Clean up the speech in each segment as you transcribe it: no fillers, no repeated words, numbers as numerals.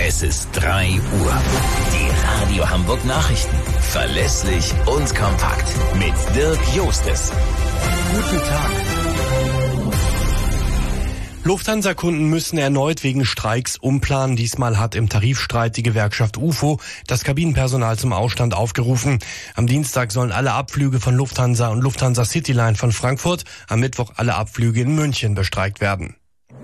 Es ist 3 Uhr. Die Radio Hamburg Nachrichten. Verlässlich und kompakt. Mit Dirk Jostes. Guten Tag. Lufthansa-Kunden müssen erneut wegen Streiks umplanen. Diesmal hat im Tarifstreit die Gewerkschaft UFO das Kabinenpersonal zum Ausstand aufgerufen. Am Dienstag sollen alle Abflüge von Lufthansa und Lufthansa Cityline von Frankfurt, am Mittwoch alle Abflüge in München bestreikt werden.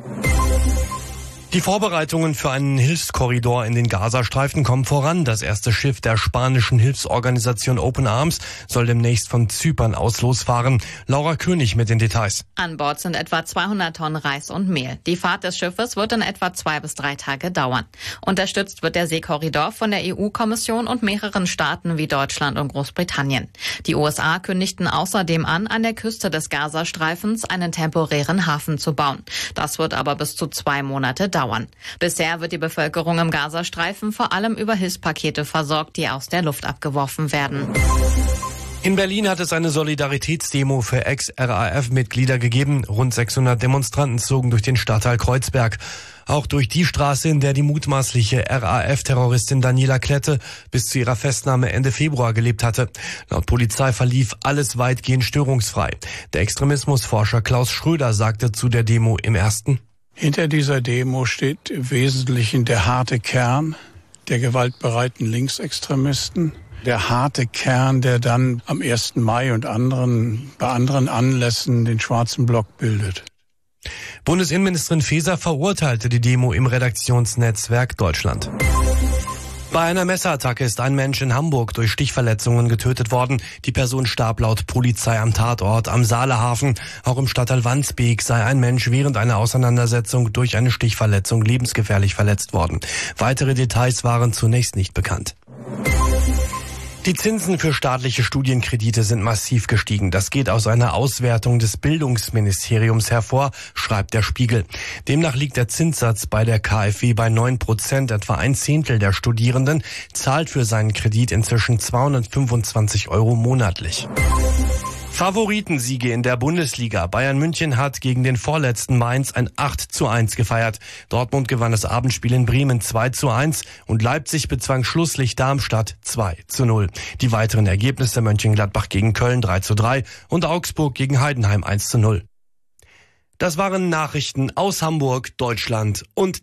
Die Vorbereitungen für einen Hilfskorridor in den Gazastreifen kommen voran. Das erste Schiff der spanischen Hilfsorganisation Open Arms soll demnächst von Zypern aus losfahren. Laura König mit den Details. An Bord sind etwa 200 Tonnen Reis und Mehl. Die Fahrt des Schiffes wird in etwa 2 bis 3 Tage dauern. Unterstützt wird der Seekorridor von der EU-Kommission und mehreren Staaten wie Deutschland und Großbritannien. Die USA kündigten außerdem an der Küste des Gazastreifens einen temporären Hafen zu bauen. Das wird aber bis zu 2 Monate dauern. Bisher wird die Bevölkerung im Gazastreifen vor allem über Hilfspakete versorgt, die aus der Luft abgeworfen werden. In Berlin hat es eine Solidaritätsdemo für Ex-RAF-Mitglieder gegeben. Rund 600 Demonstranten zogen durch den Stadtteil Kreuzberg. Auch durch die Straße, in der die mutmaßliche RAF-Terroristin Daniela Klette bis zu ihrer Festnahme Ende Februar gelebt hatte. Laut Polizei verlief alles weitgehend störungsfrei. Der Extremismusforscher Klaus Schröder sagte zu der Demo im Ersten: Hinter dieser Demo steht im Wesentlichen der harte Kern der gewaltbereiten Linksextremisten. Der harte Kern, der dann am 1. Mai und bei anderen Anlässen den schwarzen Block bildet. Bundesinnenministerin Faeser verurteilte die Demo im Redaktionsnetzwerk Deutschland. Bei einer Messerattacke ist ein Mensch in Hamburg durch Stichverletzungen getötet worden. Die Person starb laut Polizei am Tatort am Saalehafen. Auch im Stadtteil Wandsbek sei ein Mensch während einer Auseinandersetzung durch eine Stichverletzung lebensgefährlich verletzt worden. Weitere Details waren zunächst nicht bekannt. Die Zinsen für staatliche Studienkredite sind massiv gestiegen. Das geht aus einer Auswertung des Bildungsministeriums hervor, schreibt der Spiegel. Demnach liegt der Zinssatz bei der KfW bei 9%. Etwa 1/10 der Studierenden zahlt für seinen Kredit inzwischen 225 € monatlich. Favoritensiege in der Bundesliga. Bayern München hat gegen den vorletzten Mainz ein 8:1 gefeiert. Dortmund gewann das Abendspiel in Bremen 2:1 und Leipzig bezwang Schlusslicht Darmstadt 2:0. Die weiteren Ergebnisse: Mönchengladbach gegen Köln 3:3 und Augsburg gegen Heidenheim 1:0. Das waren Nachrichten aus Hamburg, Deutschland und